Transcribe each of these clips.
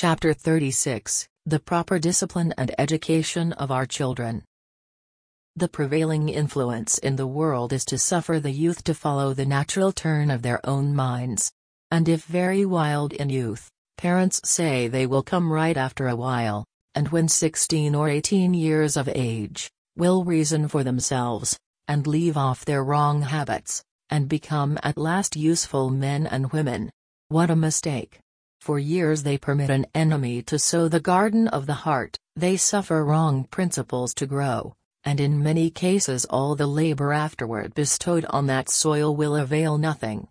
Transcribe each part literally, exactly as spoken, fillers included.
Chapter thirty-six, The Proper Discipline and Education of Our Children. The prevailing influence in the world is to suffer the youth to follow the natural turn of their own minds. And if very wild in youth, parents say they will come right after a while, and when sixteen or eighteen years of age, will reason for themselves, and leave off their wrong habits, and become at last useful men and women. What a mistake! For years they permit an enemy to sow the garden of the heart, they suffer wrong principles to grow, and in many cases all the labor afterward bestowed on that soil will avail nothing.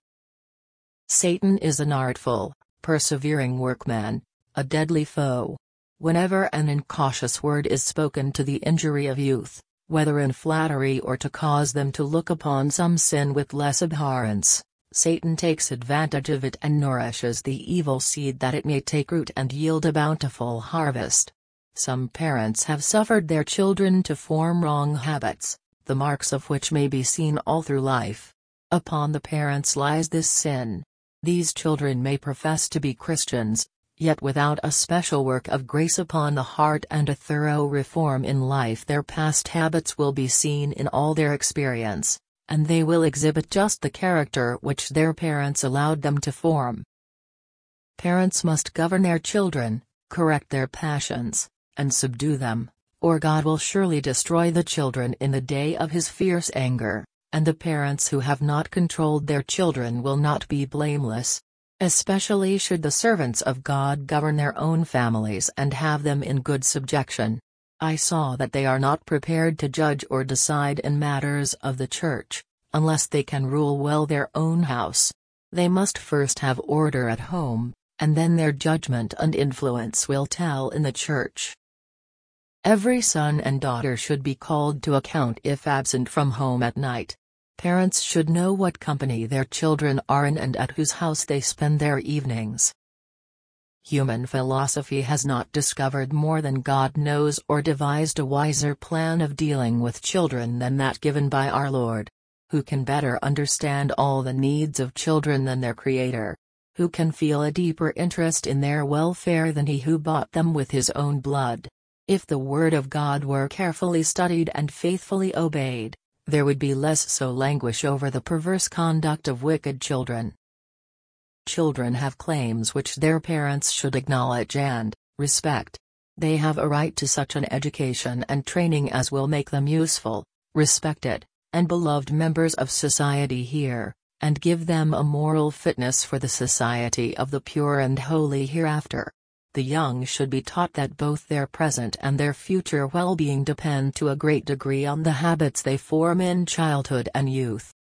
Satan is an artful, persevering workman, a deadly foe. Whenever an incautious word is spoken to the injury of youth, whether in flattery or to cause them to look upon some sin with less abhorrence, Satan takes advantage of it and nourishes the evil seed that it may take root and yield a bountiful harvest. Some parents have suffered their children to form wrong habits, the marks of which may be seen all through life. Upon the parents lies this sin. These children may profess to be Christians, yet without a special work of grace upon the heart and a thorough reform in life their past habits will be seen in all their experience, and they will exhibit just the character which their parents allowed them to form. Parents must govern their children, correct their passions, and subdue them, or God will surely destroy the children in the day of his fierce anger, and the parents who have not controlled their children will not be blameless. Especially should the servants of God govern their own families and have them in good subjection. I saw that they are not prepared to judge or decide in matters of the church, unless they can rule well their own house. They must first have order at home, and then their judgment and influence will tell in the church. Every son and daughter should be called to account if absent from home at night. Parents should know what company their children are in and at whose house they spend their evenings. Human philosophy has not discovered more than God knows or devised a wiser plan of dealing with children than that given by our Lord. Who can better understand all the needs of children than their Creator? Who can feel a deeper interest in their welfare than He who bought them with His own blood? If the Word of God were carefully studied and faithfully obeyed, there would be less so languish over the perverse conduct of wicked children. Children have claims which their parents should acknowledge and respect. They have a right to such an education and training as will make them useful, respected, and beloved members of society here, and give them a moral fitness for the society of the pure and holy hereafter. The young should be taught that both their present and their future well-being depend to a great degree on the habits they form in childhood and youth.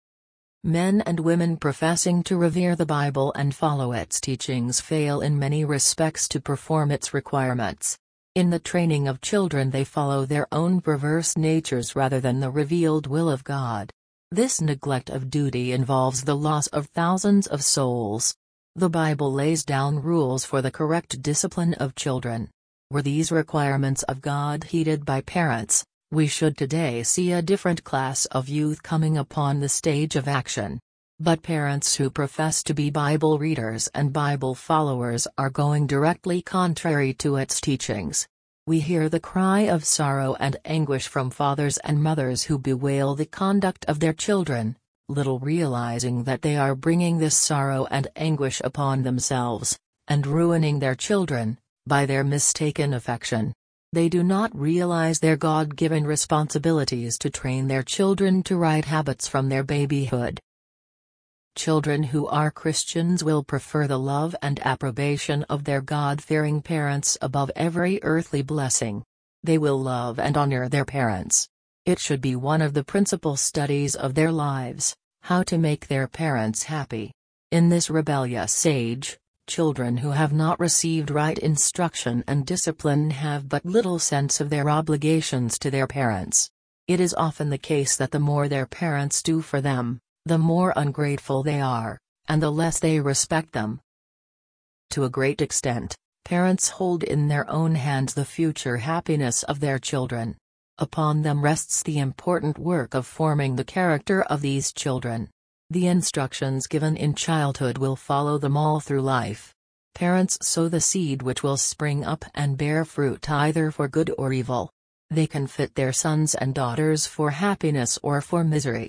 Men and women professing to revere the Bible and follow its teachings fail in many respects to perform its requirements. In the training of children they follow their own perverse natures rather than the revealed will of God. This neglect of duty involves the loss of thousands of souls. The Bible lays down rules for the correct discipline of children. Were these requirements of God heeded by parents, we should today see a different class of youth coming upon the stage of action. But parents who profess to be Bible readers and Bible followers are going directly contrary to its teachings. We hear the cry of sorrow and anguish from fathers and mothers who bewail the conduct of their children, little realizing that they are bringing this sorrow and anguish upon themselves, and ruining their children, by their mistaken affection. They do not realize their God-given responsibilities to train their children to right habits from their babyhood. Children who are Christians will prefer the love and approbation of their God-fearing parents above every earthly blessing. They will love and honor their parents. It should be one of the principal studies of their lives, how to make their parents happy. In this rebellious age, children who have not received right instruction and discipline have but little sense of their obligations to their parents. It is often the case that the more their parents do for them, the more ungrateful they are, and the less they respect them. To a great extent, parents hold in their own hands the future happiness of their children. Upon them rests the important work of forming the character of these children. The instructions given in childhood will follow them all through life. Parents sow the seed which will spring up and bear fruit either for good or evil. They can fit their sons and daughters for happiness or for misery.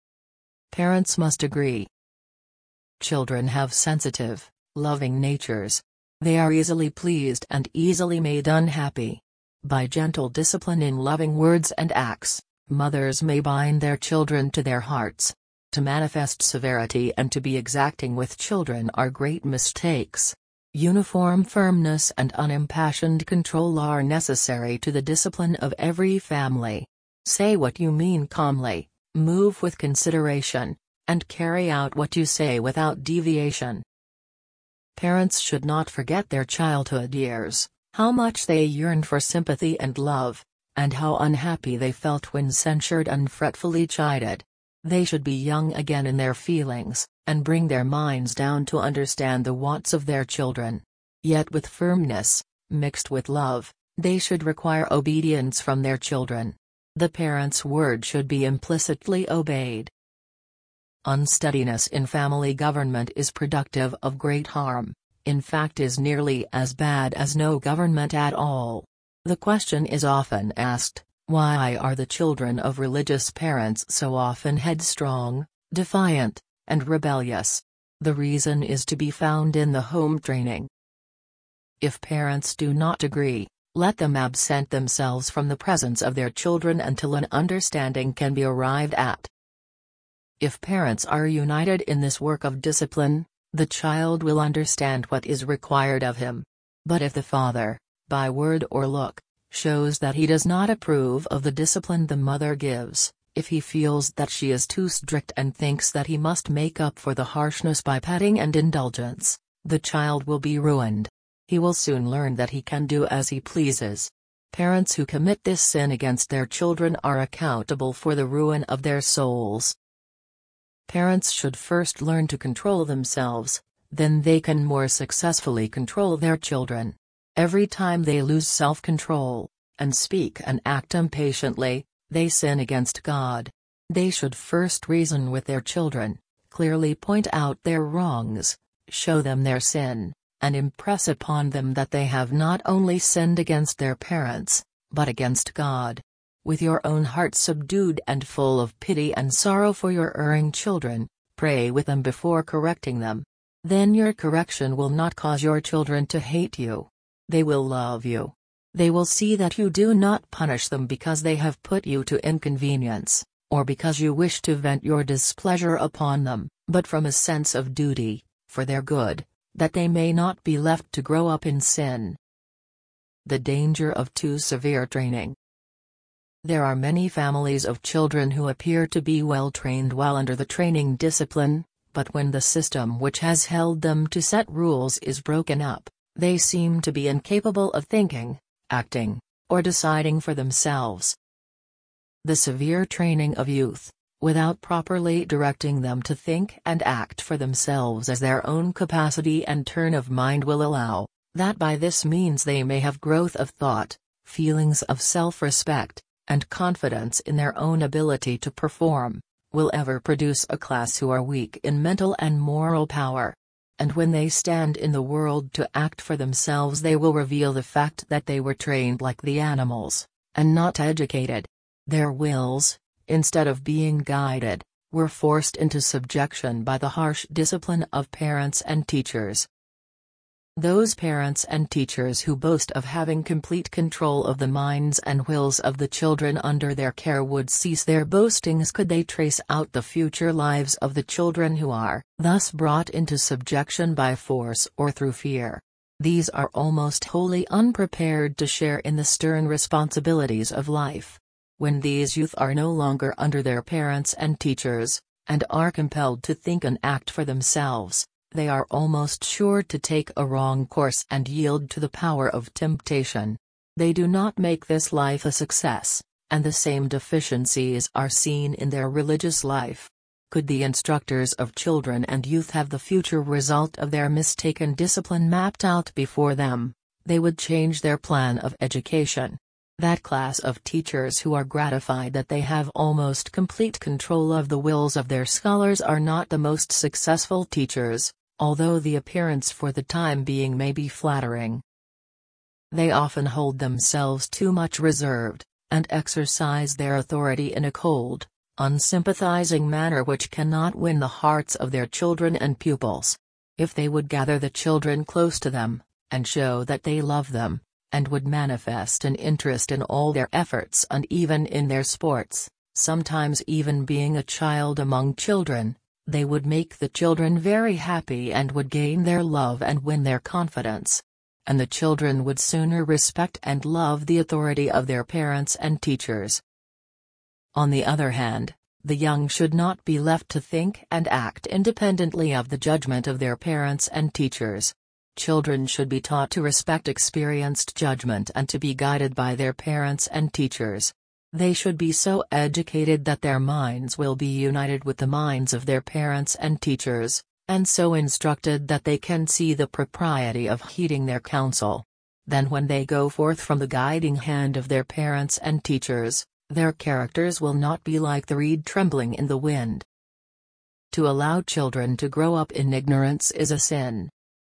Parents must agree. Children have sensitive, loving natures. They are easily pleased and easily made unhappy. By gentle discipline in loving words and acts, mothers may bind their children to their hearts. To manifest severity and to be exacting with children are great mistakes. Uniform firmness and unimpassioned control are necessary to the discipline of every family. Say what you mean calmly, move with consideration, and carry out what you say without deviation. Parents should not forget their childhood years, how much they yearned for sympathy and love, and how unhappy they felt when censured and fretfully chided. They should be young again in their feelings, and bring their minds down to understand the wants of their children. Yet with firmness, mixed with love, they should require obedience from their children. The parent's word should be implicitly obeyed. Unsteadiness in family government is productive of great harm, in fact is nearly as bad as no government at all. The question is often asked, why are the children of religious parents so often headstrong, defiant, and rebellious? The reason is to be found in the home training. If parents do not agree, let them absent themselves from the presence of their children until an understanding can be arrived at. If parents are united in this work of discipline, the child will understand what is required of him. But if the father, by word or look, shows that he does not approve of the discipline the mother gives, if he feels that she is too strict and thinks that he must make up for the harshness by petting and indulgence, the child will be ruined. He will soon learn that he can do as he pleases. Parents who commit this sin against their children are accountable for the ruin of their souls. Parents should first learn to control themselves, then they can more successfully control their children. Every time they lose self-control, and speak and act impatiently, they sin against God. They should first reason with their children, clearly point out their wrongs, show them their sin, and impress upon them that they have not only sinned against their parents, but against God. With your own heart subdued and full of pity and sorrow for your erring children, pray with them before correcting them. Then your correction will not cause your children to hate you. They will love you. They will see that you do not punish them because they have put you to inconvenience, or because you wish to vent your displeasure upon them, but from a sense of duty, for their good, that they may not be left to grow up in sin. The danger of too severe training. There are many families of children who appear to be well trained while under the training discipline, but when the system which has held them to set rules is broken up, they seem to be incapable of thinking, acting, or deciding for themselves. The severe training of youth, without properly directing them to think and act for themselves as their own capacity and turn of mind will allow, that by this means they may have growth of thought, feelings of self-respect, and confidence in their own ability to perform, will ever produce a class who are weak in mental and moral power. And when they stand in the world to act for themselves, they will reveal the fact that they were trained like the animals, and not educated. Their wills, instead of being guided, were forced into subjection by the harsh discipline of parents and teachers. Those parents and teachers who boast of having complete control of the minds and wills of the children under their care would cease their boastings could they trace out the future lives of the children who are thus brought into subjection by force or through fear. These are almost wholly unprepared to share in the stern responsibilities of life. When these youth are no longer under their parents and teachers, and are compelled to think and act for themselves, they are almost sure to take a wrong course and yield to the power of temptation. They do not make this life a success, and the same deficiencies are seen in their religious life. Could the instructors of children and youth have the future result of their mistaken discipline mapped out before them, they would change their plan of education. That class of teachers who are gratified that they have almost complete control of the wills of their scholars are not the most successful teachers, although the appearance for the time being may be flattering. They often hold themselves too much reserved, and exercise their authority in a cold, unsympathizing manner which cannot win the hearts of their children and pupils. If they would gather the children close to them, and show that they love them, and would manifest an interest in all their efforts and even in their sports, sometimes even being a child among children, they would make the children very happy and would gain their love and win their confidence. And the children would sooner respect and love the authority of their parents and teachers. On the other hand, the young should not be left to think and act independently of the judgment of their parents and teachers. Children should be taught to respect experienced judgment and to be guided by their parents and teachers. They should be so educated that their minds will be united with the minds of their parents and teachers, and so instructed that they can see the propriety of heeding their counsel. Then when they go forth from the guiding hand of their parents and teachers, their characters will not be like the reed trembling in the wind. To allow children to grow up in ignorance is a sin.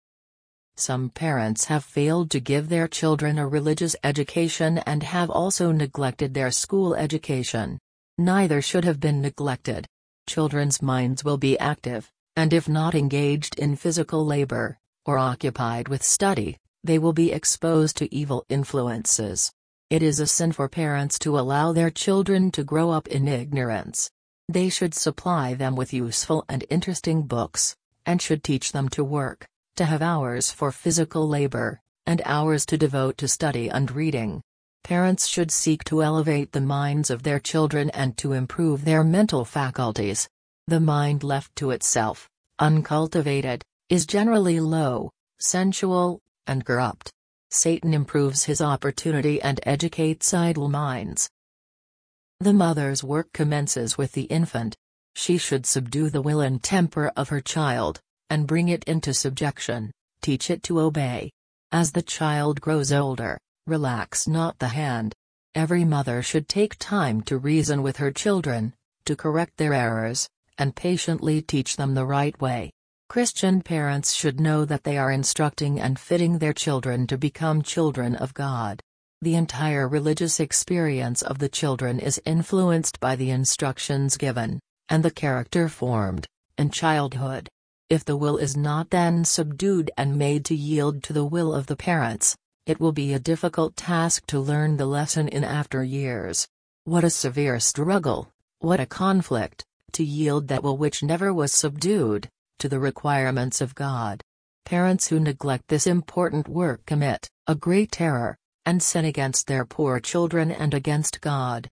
Some parents have failed to give their children a religious education and have also neglected their school education. Neither should have been neglected. Children's minds will be active, and if not engaged in physical labor, or occupied with study, they will be exposed to evil influences. It is a sin for parents to allow their children to grow up in ignorance. They should supply them with useful and interesting books, and should teach them to work, to have hours for physical labor, and hours to devote to study and reading. Parents should seek to elevate the minds of their children and to improve their mental faculties. The mind left to itself, uncultivated, is generally low, sensual, and corrupt. Satan improves his opportunity and educates idle minds. The mother's work commences with the infant. She should subdue the will and temper of her child, and bring it into subjection, teach it to obey. As the child grows older, relax not the hand. Every mother should take time to reason with her children, to correct their errors, and patiently teach them the right way. Christian parents should know that they are instructing and fitting their children to become children of God. The entire religious experience of the children is influenced by the instructions given, and the character formed, in childhood. If the will is not then subdued and made to yield to the will of the parents, it will be a difficult task to learn the lesson in after years. What a severe struggle, what a conflict, to yield that will which never was subdued, to the requirements of God. Parents who neglect this important work commit a great error, and sin against their poor children and against God.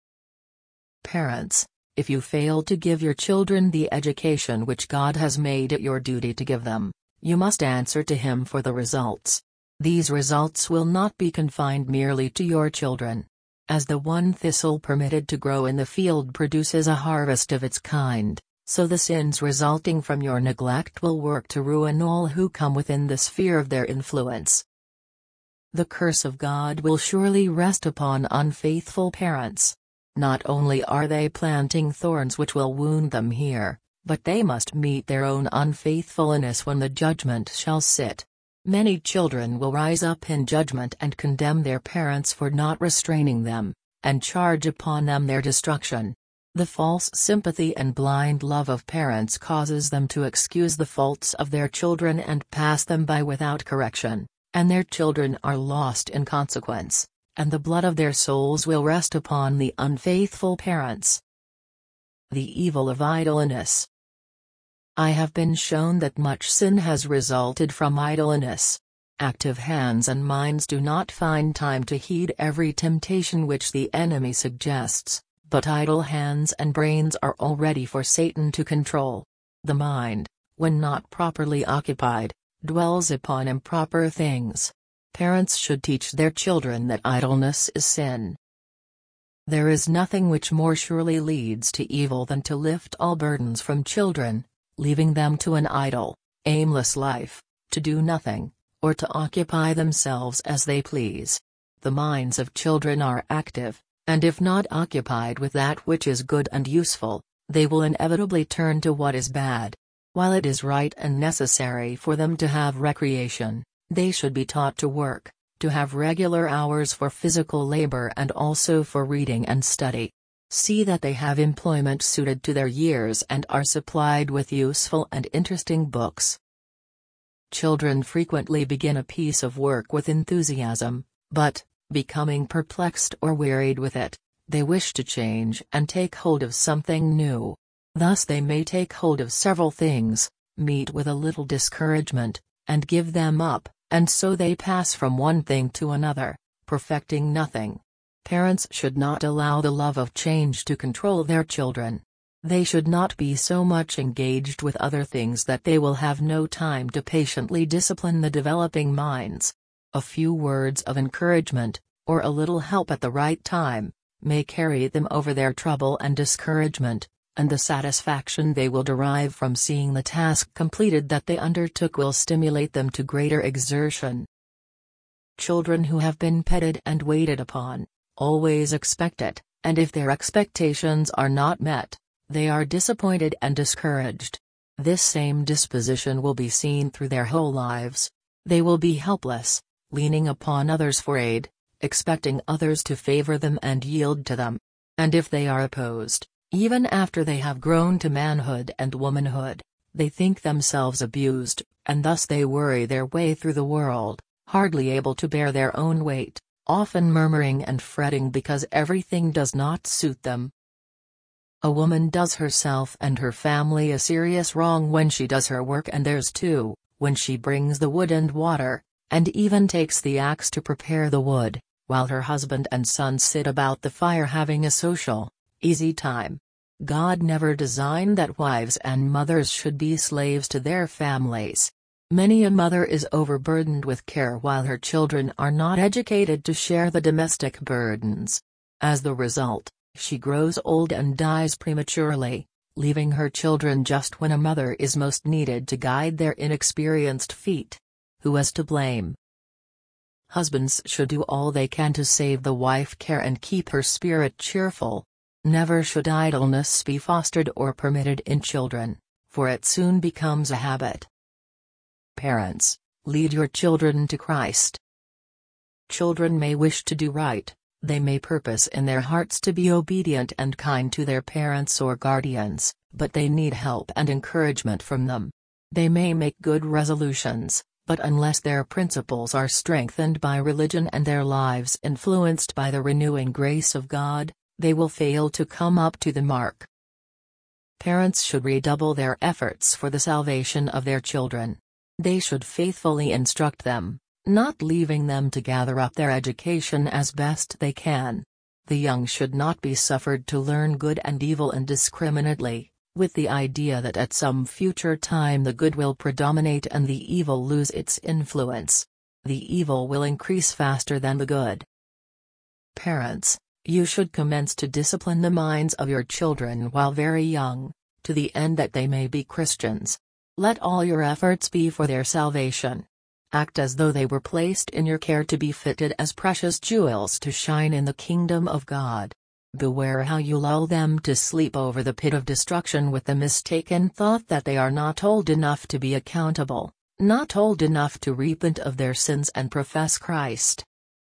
Parents, if you fail to give your children the education which God has made it your duty to give them, you must answer to Him for the results. These results will not be confined merely to your children. As the one thistle permitted to grow in the field produces a harvest of its kind, so the sins resulting from your neglect will work to ruin all who come within the sphere of their influence. The curse of God will surely rest upon unfaithful parents. Not only are they planting thorns which will wound them here, but they must meet their own unfaithfulness when the judgment shall sit. Many children will rise up in judgment and condemn their parents for not restraining them, and charge upon them their destruction. The false sympathy and blind love of parents causes them to excuse the faults of their children and pass them by without correction, and their children are lost in consequence, and the blood of their souls will rest upon the unfaithful parents. The evil of idleness. I have been shown that much sin has resulted from idleness. Active hands and minds do not find time to heed every temptation which the enemy suggests, but idle hands and brains are all ready for Satan to control. The mind, when not properly occupied, dwells upon improper things. Parents should teach their children that idleness is sin. There is nothing which more surely leads to evil than to lift all burdens from children, leaving them to an idle, aimless life, to do nothing, or to occupy themselves as they please. The minds of children are active, and if not occupied with that which is good and useful, they will inevitably turn to what is bad. While it is right and necessary for them to have recreation, they should be taught to work, to have regular hours for physical labor and also for reading and study. See that they have employment suited to their years and are supplied with useful and interesting books. Children frequently begin a piece of work with enthusiasm, but, becoming perplexed or wearied with it, they wish to change and take hold of something new. Thus they may take hold of several things, meet with a little discouragement, and give them up, and so they pass from one thing to another, perfecting nothing. Parents should not allow the love of change to control their children. They should not be so much engaged with other things that they will have no time to patiently discipline the developing minds. A few words of encouragement, or a little help at the right time, may carry them over their trouble and discouragement, and the satisfaction they will derive from seeing the task completed that they undertook will stimulate them to greater exertion. Children who have been petted and waited upon, always expect it, and if their expectations are not met, they are disappointed and discouraged. This same disposition will be seen through their whole lives. They will be helpless, leaning upon others for aid, expecting others to favor them and yield to them. And if they are opposed, even after they have grown to manhood and womanhood, they think themselves abused, and thus they worry their way through the world, hardly able to bear their own weight, often murmuring and fretting because everything does not suit them. A woman does herself and her family a serious wrong when she does her work and theirs too, when she brings the wood and water, and even takes the axe to prepare the wood, while her husband and son sit about the fire having a social, easy time. God never designed that wives and mothers should be slaves to their families. Many a mother is overburdened with care while her children are not educated to share the domestic burdens. As the result, she grows old and dies prematurely, leaving her children just when a mother is most needed to guide their inexperienced feet. Who is to blame? Husbands should do all they can to save the wife care and keep her spirit cheerful. Never should idleness be fostered or permitted in children, for it soon becomes a habit. Parents, lead your children to Christ. Children may wish to do right, they may purpose in their hearts to be obedient and kind to their parents or guardians, but they need help and encouragement from them. They may make good resolutions, but unless their principles are strengthened by religion and their lives influenced by the renewing grace of God, they will fail to come up to the mark. Parents should redouble their efforts for the salvation of their children. They should faithfully instruct them, not leaving them to gather up their education as best they can. The young should not be suffered to learn good and evil indiscriminately, with the idea that at some future time the good will predominate and the evil lose its influence. The evil will increase faster than the good. Parents, you should commence to discipline the minds of your children while very young, to the end that they may be Christians. Let all your efforts be for their salvation. Act as though they were placed in your care to be fitted as precious jewels to shine in the kingdom of God. Beware how you lull them to sleep over the pit of destruction with the mistaken thought that they are not old enough to be accountable, not old enough to repent of their sins and profess Christ.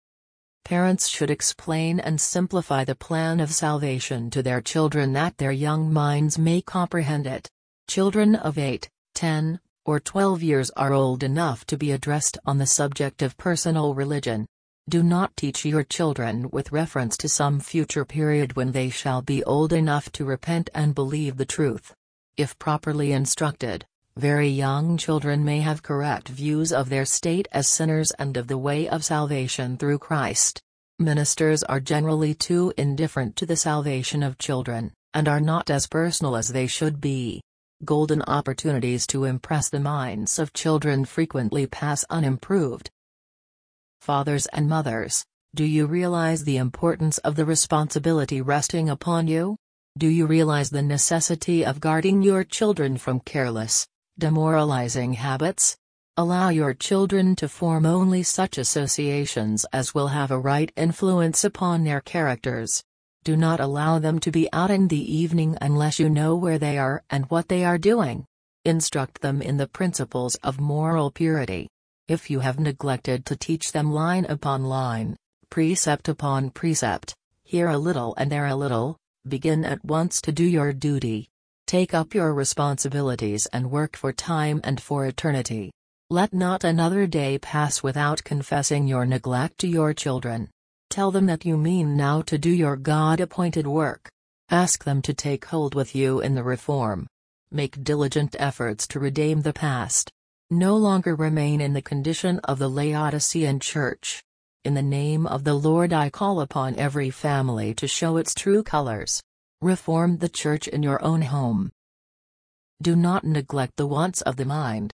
Parents should explain and simplify the plan of salvation to their children that their young minds may comprehend it. Children of eight, ten, or twelve years are old enough to be addressed on the subject of personal religion. Do not teach your children with reference to some future period when they shall be old enough to repent and believe the truth. If properly instructed, very young children may have correct views of their state as sinners and of the way of salvation through Christ. Ministers are generally too indifferent to the salvation of children, and are not as personal as they should be. Golden opportunities to impress the minds of children frequently pass unimproved. Fathers and mothers, do you realize the importance of the responsibility resting upon you? Do you realize the necessity of guarding your children from careless, demoralizing habits? Allow your children to form only such associations as will have a right influence upon their characters. Do not allow them to be out in the evening unless you know where they are and what they are doing. Instruct them in the principles of moral purity. If you have neglected to teach them line upon line, precept upon precept, here a little and there a little, begin at once to do your duty. Take up your responsibilities and work for time and for eternity. Let not another day pass without confessing your neglect to your children. Tell them that you mean now to do your God-appointed work. Ask them to take hold with you in the reform. Make diligent efforts to redeem the past. No longer remain in the condition of the Laodicean church. In the name of the Lord I call upon every family to show its true colors. Reform the church in your own home. Do not neglect the wants of the mind.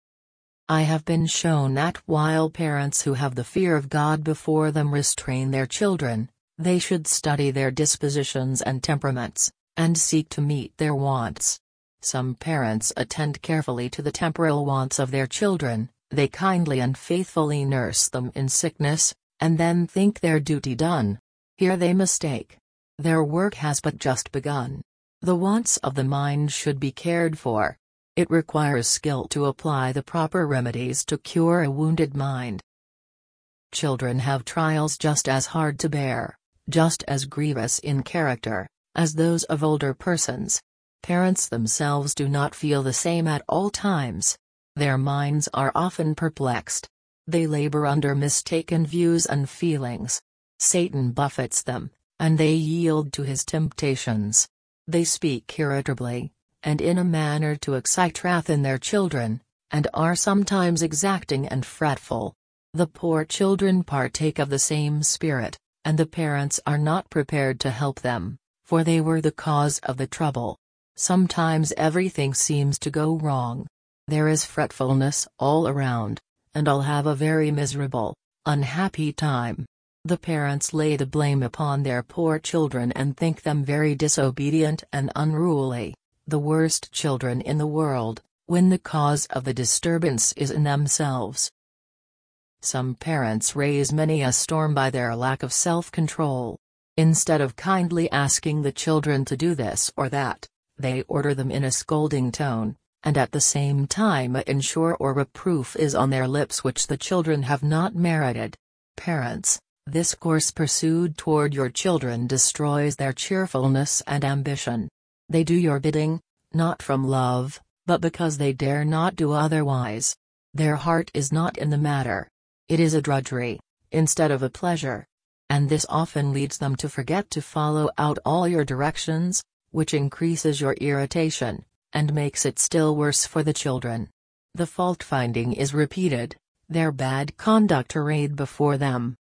I have been shown that while parents who have the fear of God before them restrain their children, they should study their dispositions and temperaments, and seek to meet their wants. Some parents attend carefully to the temporal wants of their children, they kindly and faithfully nurse them in sickness, and then think their duty done. Here they mistake. Their work has but just begun. The wants of the mind should be cared for. It requires skill to apply the proper remedies to cure a wounded mind. Children have trials just as hard to bear, just as grievous in character, as those of older persons. Parents themselves do not feel the same at all times. Their minds are often perplexed. They labor under mistaken views and feelings. Satan buffets them, and they yield to his temptations. They speak irritably, and in a manner to excite wrath in their children, and are sometimes exacting and fretful. The poor children partake of the same spirit, and the parents are not prepared to help them, for they were the cause of the trouble. Sometimes everything seems to go wrong. There is fretfulness all around, and all have a very miserable, unhappy time. The parents lay the blame upon their poor children and think them very disobedient and unruly, the worst children in the world, when the cause of the disturbance is in themselves. Some parents raise many a storm by their lack of self-control. Instead of kindly asking the children to do this or that, they order them in a scolding tone, and at the same time a insure or reproof is on their lips which the children have not merited. Parents, this course pursued toward your children destroys their cheerfulness and ambition. They do your bidding, not from love, but because they dare not do otherwise. Their heart is not in the matter. It is a drudgery, instead of a pleasure. And this often leads them to forget to follow out all your directions, which increases your irritation, and makes it still worse for the children. The fault-finding is repeated, their bad conduct arrayed before them.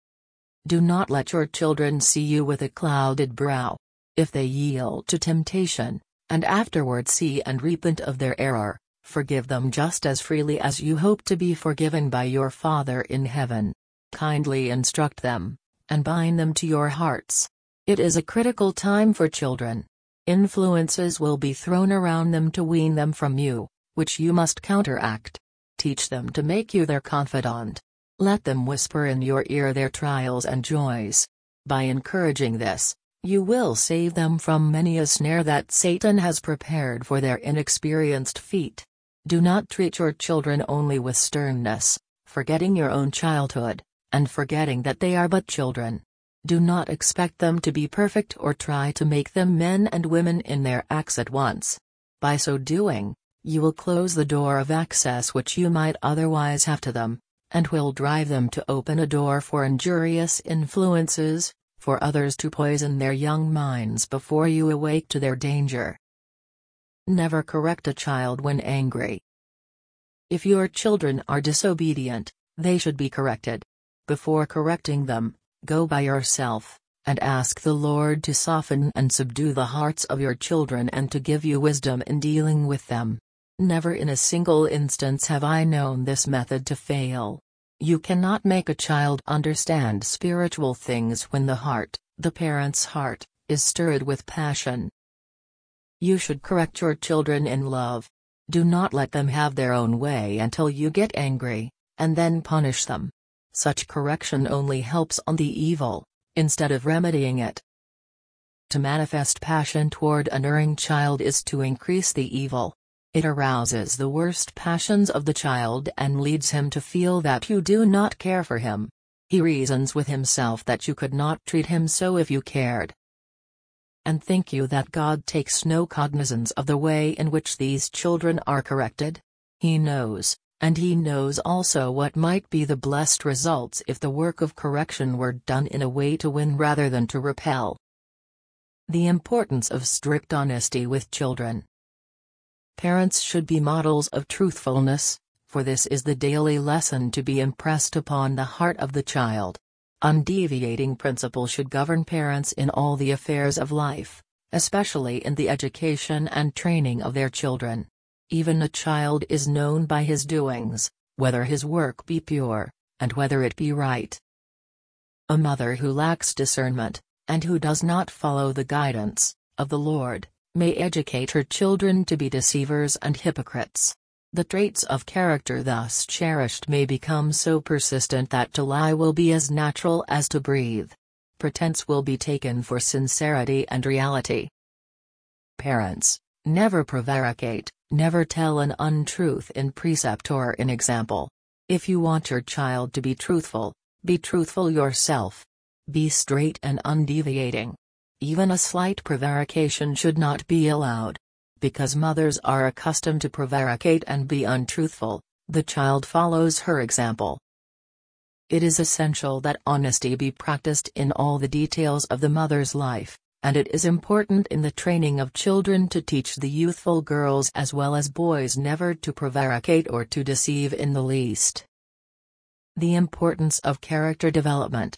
Do not let your children see you with a clouded brow. If they yield to temptation, and afterward see and repent of their error, forgive them just as freely as you hope to be forgiven by your Father in heaven. Kindly instruct them, and bind them to your hearts. It is a critical time for children. Influences will be thrown around them to wean them from you, which you must counteract. Teach them to make you their confidant. Let them whisper in your ear their trials and joys. By encouraging this, you will save them from many a snare that Satan has prepared for their inexperienced feet. Do not treat your children only with sternness, forgetting your own childhood, and forgetting that they are but children. Do not expect them to be perfect or try to make them men and women in their acts at once. By so doing, you will close the door of access which you might otherwise have to them, and will drive them to open a door for injurious influences, for others to poison their young minds before you awake to their danger. Never correct a child when angry. If your children are disobedient, they should be corrected. Before correcting them, go by yourself, and ask the Lord to soften and subdue the hearts of your children and to give you wisdom in dealing with them. Never in a single instance have I known this method to fail. You cannot make a child understand spiritual things when the heart, the parent's heart, is stirred with passion. You should correct your children in love. Do not let them have their own way until you get angry, and then punish them. Such correction only helps on the evil, instead of remedying it. To manifest passion toward an erring child is to increase the evil. It arouses the worst passions of the child and leads him to feel that you do not care for him. He reasons with himself that you could not treat him so if you cared. And think you that God takes no cognizance of the way in which these children are corrected? He knows, and he knows also what might be the blessed results if the work of correction were done in a way to win rather than to repel. The importance of strict honesty with children. Parents should be models of truthfulness, for this is the daily lesson to be impressed upon the heart of the child. Undeviating principle should govern parents in all the affairs of life, especially in the education and training of their children. Even a child is known by his doings, whether his work be pure, and whether it be right. A mother who lacks discernment, and who does not follow the guidance of the Lord, may educate her children to be deceivers and hypocrites. The traits of character thus cherished may become so persistent that to lie will be as natural as to breathe. Pretense will be taken for sincerity and reality. Parents, never prevaricate, never tell an untruth in precept or in example. If you want your child to be truthful, be truthful yourself. Be straight and undeviating. Even a slight prevarication should not be allowed. Because mothers are accustomed to prevaricate and be untruthful, the child follows her example. It is essential that honesty be practiced in all the details of the mother's life, and it is important in the training of children to teach the youthful girls as well as boys never to prevaricate or to deceive in the least. The importance of character development.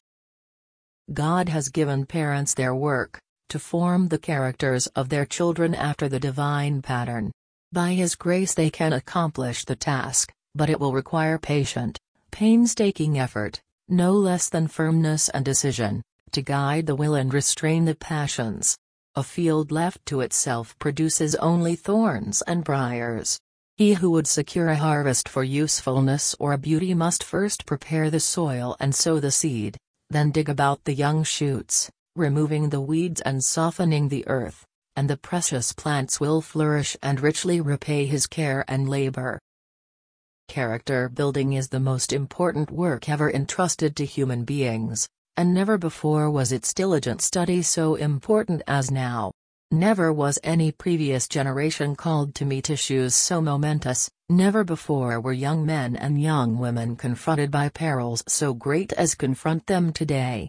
God has given parents their work, to form the characters of their children after the divine pattern. By His grace they can accomplish the task, but it will require patient, painstaking effort, no less than firmness and decision, to guide the will and restrain the passions. A field left to itself produces only thorns and briars. He who would secure a harvest for usefulness or beauty must first prepare the soil and sow the seed, then dig about the young shoots, removing the weeds and softening the earth, and the precious plants will flourish and richly repay his care and labor. Character building is the most important work ever entrusted to human beings, and never before was its diligent study so important as now. Never was any previous generation called to meet issues so momentous, never before were young men and young women confronted by perils so great as confront them today.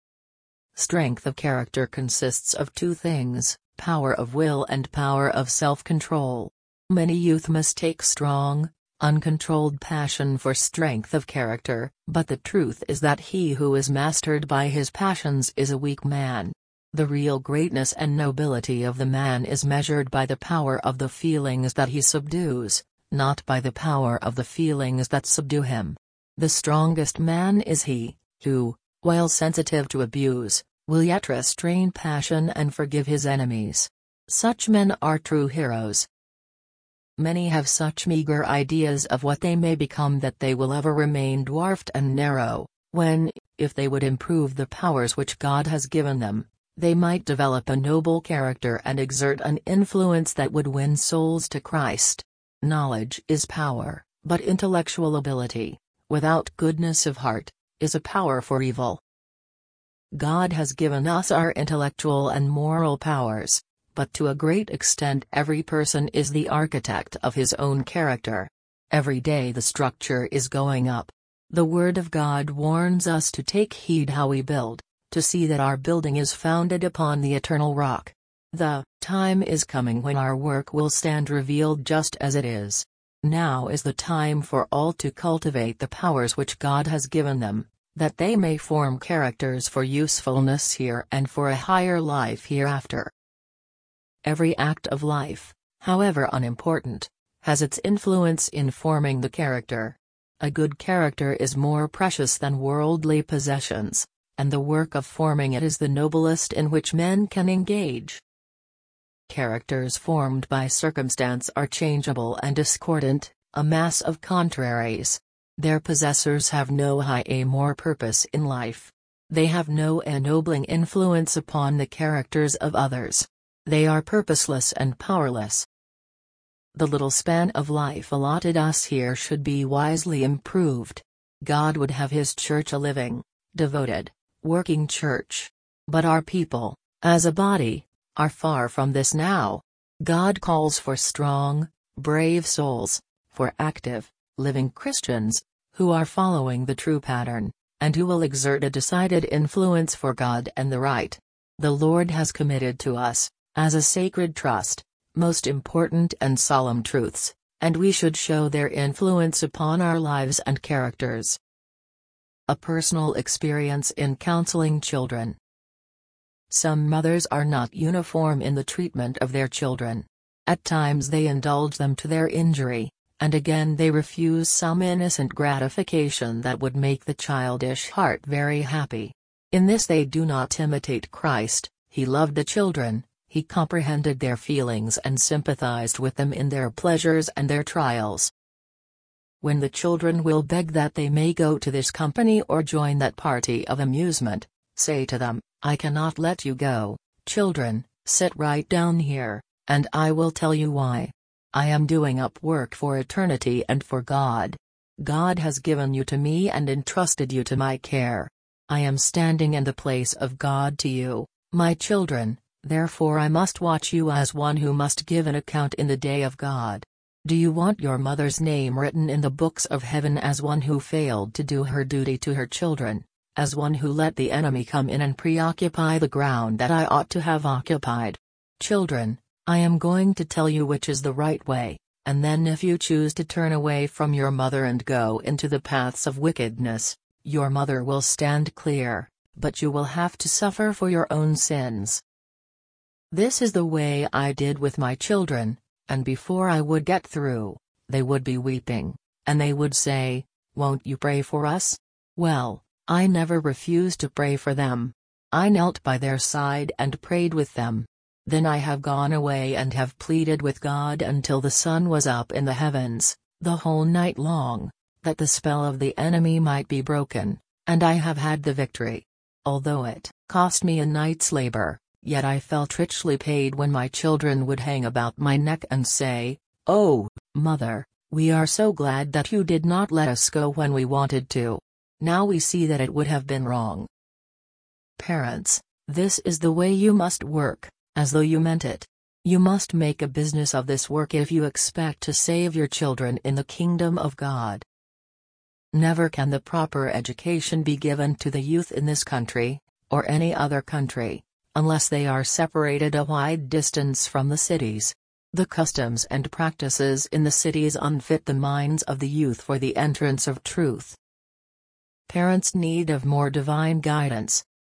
Strength of character consists of two things, power of will and power of self-control. Many youth mistake strong, uncontrolled passion for strength of character, but the truth is that he who is mastered by his passions is a weak man. The real greatness and nobility of the man is measured by the power of the feelings that he subdues, not by the power of the feelings that subdue him. The strongest man is he, who, while sensitive to abuse, will yet restrain passion and forgive his enemies. Such men are true heroes. Many have such meager ideas of what they may become that they will ever remain dwarfed and narrow, when, if they would improve the powers which God has given them, they might develop a noble character and exert an influence that would win souls to Christ. Knowledge is power, but intellectual ability, without goodness of heart, is a power for evil. God has given us our intellectual and moral powers, but to a great extent every person is the architect of his own character. Every day the structure is going up. The Word of God warns us to take heed how we build, to see that our building is founded upon the eternal rock. The time is coming when our work will stand revealed just as it is. Now is the time for all to cultivate the powers which God has given them, that they may form characters for usefulness here and for a higher life hereafter. Every act of life, however unimportant, has its influence in forming the character. A good character is more precious than worldly possessions, and the work of forming it is the noblest in which men can engage. Characters formed by circumstance are changeable and discordant, a mass of contraries. Their possessors have no high aim or purpose in life. They have no ennobling influence upon the characters of others. They are purposeless and powerless. The little span of life allotted us here should be wisely improved. God would have His church a living, devoted, working church. But our people, as a body, are far from this now. God calls for strong, brave souls, for active, living Christians, who are following the true pattern, and who will exert a decided influence for God and the right. The Lord has committed to us, as a sacred trust, most important and solemn truths, and we should show their influence upon our lives and characters. A personal experience in counseling children. Some mothers are not uniform in the treatment of their children. At times they indulge them to their injury, and again they refuse some innocent gratification that would make the childish heart very happy. In this they do not imitate Christ. He loved the children, He comprehended their feelings and sympathized with them in their pleasures and their trials. When the children will beg that they may go to this company or join that party of amusement, say to them, "I cannot let you go, children, sit right down here, and I will tell you why. I am doing up work for eternity and for God. God has given you to me and entrusted you to my care. I am standing in the place of God to you, my children, therefore I must watch you as one who must give an account in the day of God. Do you want your mother's name written in the books of heaven as one who failed to do her duty to her children, as one who let the enemy come in and preoccupy the ground that I ought to have occupied? Children, I am going to tell you which is the right way, and then if you choose to turn away from your mother and go into the paths of wickedness, your mother will stand clear, but you will have to suffer for your own sins. This is the way I did with my children. And before I would get through, they would be weeping, and they would say, 'Won't you pray for us?' Well, I never refused to pray for them. I knelt by their side and prayed with them. Then I have gone away and have pleaded with God until the sun was up in the heavens, the whole night long, that the spell of the enemy might be broken, and I have had the victory. Although it cost me a night's labor, yet I felt richly paid when my children would hang about my neck and say, 'Oh, Mother, we are so glad that you did not let us go when we wanted to. Now we see that it would have been wrong.' Parents, this is the way you must work, as though you meant it. You must make a business of this work if you expect to save your children in the kingdom of God. Never can the proper education be given to the youth in this country, or any other country, unless they are separated a wide distance from the cities. The customs and practices in the cities unfit the minds of the youth for the entrance of truth. Parents need of more divine guidance.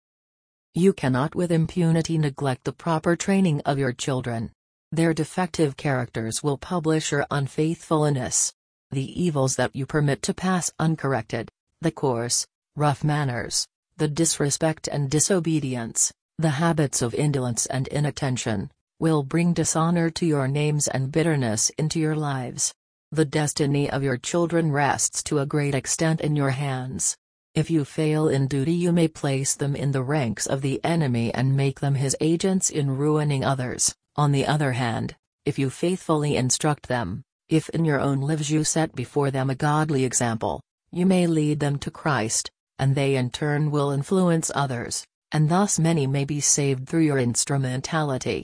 You cannot with impunity neglect the proper training of your children. Their defective characters will publish your unfaithfulness. The evils that you permit to pass uncorrected, the coarse, rough manners, the disrespect and disobedience, the habits of indolence and inattention, will bring dishonor to your names and bitterness into your lives. The destiny of your children rests to a great extent in your hands. If you fail in duty, you may place them in the ranks of the enemy and make them his agents in ruining others. On the other hand, if you faithfully instruct them, if in your own lives you set before them a godly example, you may lead them to Christ, and they in turn will influence others, and thus many may be saved through your instrumentality.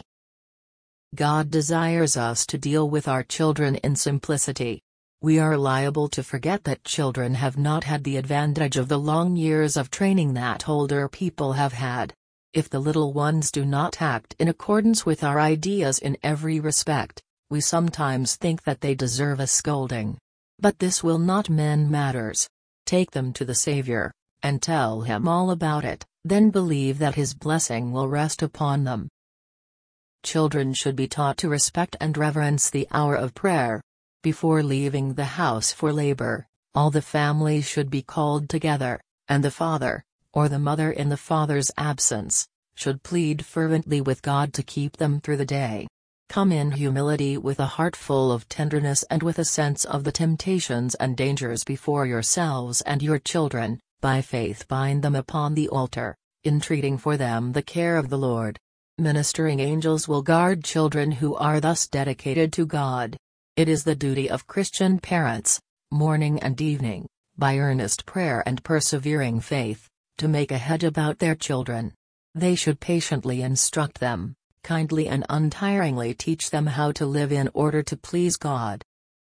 God desires us to deal with our children in simplicity. We are liable to forget that children have not had the advantage of the long years of training that older people have had. If the little ones do not act in accordance with our ideas in every respect, we sometimes think that they deserve a scolding. But this will not mend matters. Take them to the Savior, and tell Him all about it, then believe that His blessing will rest upon them. Children should be taught to respect and reverence the hour of prayer. Before leaving the house for labor, all the family should be called together, and the father, or the mother in the father's absence, should plead fervently with God to keep them through the day. Come in humility with a heart full of tenderness and with a sense of the temptations and dangers before yourselves and your children, by faith bind them upon the altar, entreating for them the care of the Lord. Ministering angels will guard children who are thus dedicated to God. It is the duty of Christian parents, morning and evening, by earnest prayer and persevering faith, to make a hedge about their children. They should patiently instruct them, kindly and untiringly teach them how to live in order to please God.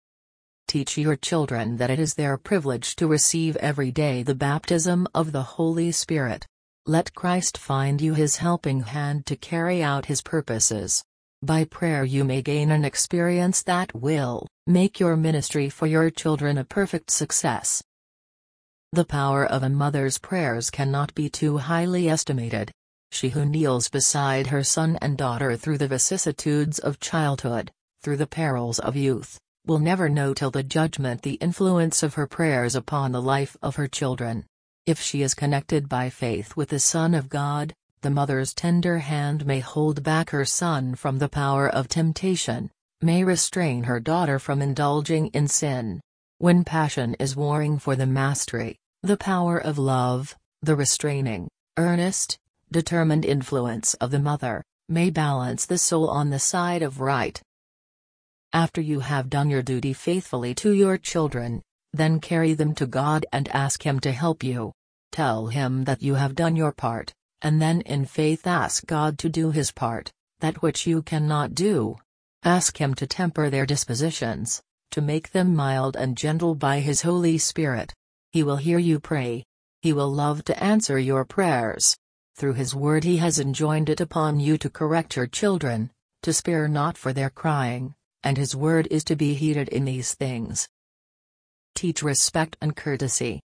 Teach your children that it is their privilege to receive every day the baptism of the Holy Spirit. Let Christ find you His helping hand to carry out His purposes. By prayer you may gain an experience that will make your ministry for your children a perfect success. The power of a mother's prayers cannot be too highly estimated. She who kneels beside her son and daughter through the vicissitudes of childhood, through the perils of youth, will never know till the judgment the influence of her prayers upon the life of her children. If she is connected by faith with the Son of God, the mother's tender hand may hold back her son from the power of temptation, may restrain her daughter from indulging in sin. When passion is warring for the mastery, the power of love, the restraining, earnest, determined influence of the mother, may balance the soul on the side of right. After you have done your duty faithfully to your children, then carry them to God and ask Him to help you. Tell Him that you have done your part, and then in faith ask God to do His part, that which you cannot do. Ask Him to temper their dispositions, to make them mild and gentle by His Holy Spirit. He will hear you pray. He will love to answer your prayers. Through His word He has enjoined it upon you to correct your children, to spare not for their crying, and His word is to be heeded in these things. Teach respect and courtesy.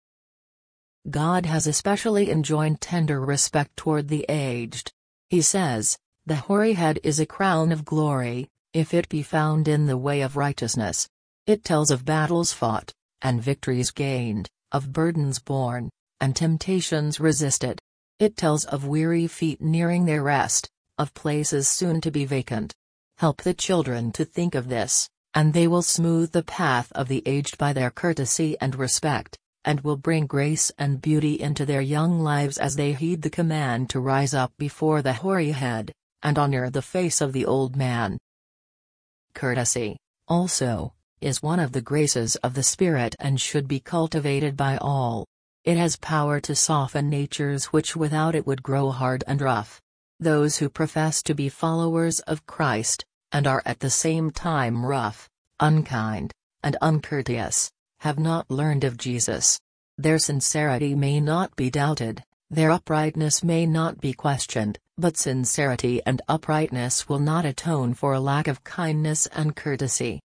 God has especially enjoined tender respect toward the aged. He says, "The hoary head is a crown of glory, if it be found in the way of righteousness." It tells of battles fought, and victories gained, of burdens borne, and temptations resisted. It tells of weary feet nearing their rest, of places soon to be vacant. Help the children to think of this, and they will smooth the path of the aged by their courtesy and respect, and will bring grace and beauty into their young lives as they heed the command to rise up before the hoary head, and honor the face of the old man. Courtesy, also, is one of the graces of the Spirit and should be cultivated by all. It has power to soften natures which without it would grow hard and rough. Those who profess to be followers of Christ, and are at the same time rough, unkind, and uncourteous, have not learned of Jesus. Their sincerity may not be doubted, their uprightness may not be questioned, but sincerity and uprightness will not atone for a lack of kindness and courtesy.